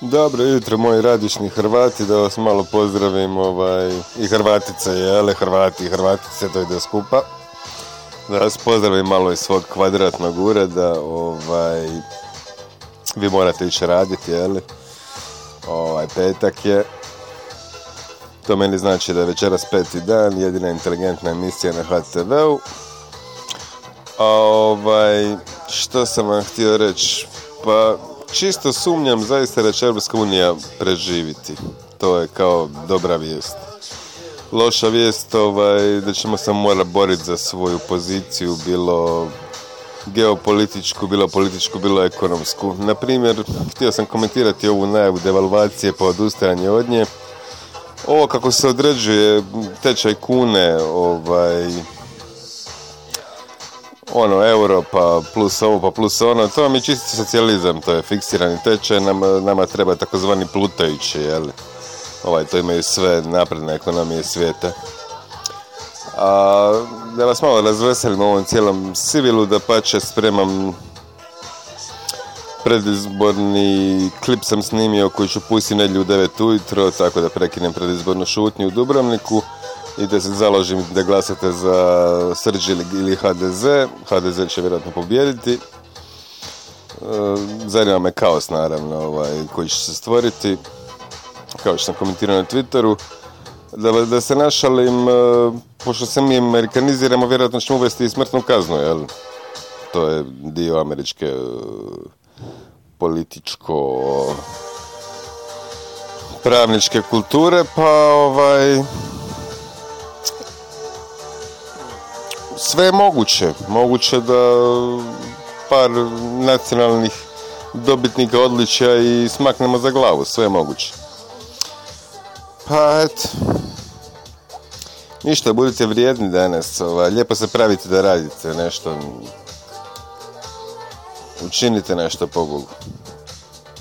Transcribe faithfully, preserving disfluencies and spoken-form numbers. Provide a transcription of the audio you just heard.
Dobro jutro, moji radišni Hrvati, da vas malo pozdravim, ovaj, i Hrvatice, jele, Hrvati i Hrvatice, to ide skupa. Da vas pozdravim malo iz svog kvadratnog ureda, ovaj, vi morate ići raditi, jeli, ovaj, petak je, to meni znači da je večeras peti dan, jedina inteligentna emisija na ha te veu. A ovaj, što sam vam htio reći, pa čisto sumnjam zaista da će Europska unija preživiti. To je kao dobra vijest. Loša vijest, ovaj, da ćemo se morati boriti za svoju poziciju, bilo geopolitičku, bilo političku, bilo ekonomsku. Na primjer, htio sam komentirati ovu najavu devalvacije pa odustajanje od nje. Ovo kako se određuje tečaj kune, ovaj, ono, euro pa plus ovo pa plus ono, to vam je čisti socijalizam, to je fiksirani tečaj, nama, nama treba takozvani plutajući, jel? Ovaj, to imaju sve napredne ekonomije svijeta. A da vas malo razveselim u ovom cijelom sivilu, da pače spremam predizborni klip sam snimio koji ću pustiti nedjelju u devet ujutro, tako da prekinem predizbornu šutnju u Dubrovniku i da se založim da glasate za Srđ ili ha de ze. ha de ze će vjerojatno pobijediti. Zanima me kaos, naravno, ovaj, koji će se stvoriti, kao što sam komentirao na Twitteru. Da, da se našalim, pošto se mi amerikaniziramo, vjerojatno ćemo uvesti i smrtnu kaznu, jel? To je dio američke političko pravničke kulture, pa ovaj sve je moguće. Moguće da par nacionalnih dobitnika odličja i smaknemo za glavu, sve je moguće. Pa eto, ništa, budite vrijedni danas, ovaj, lijepo se pravite da radite nešto, učinite nešto po Bogu.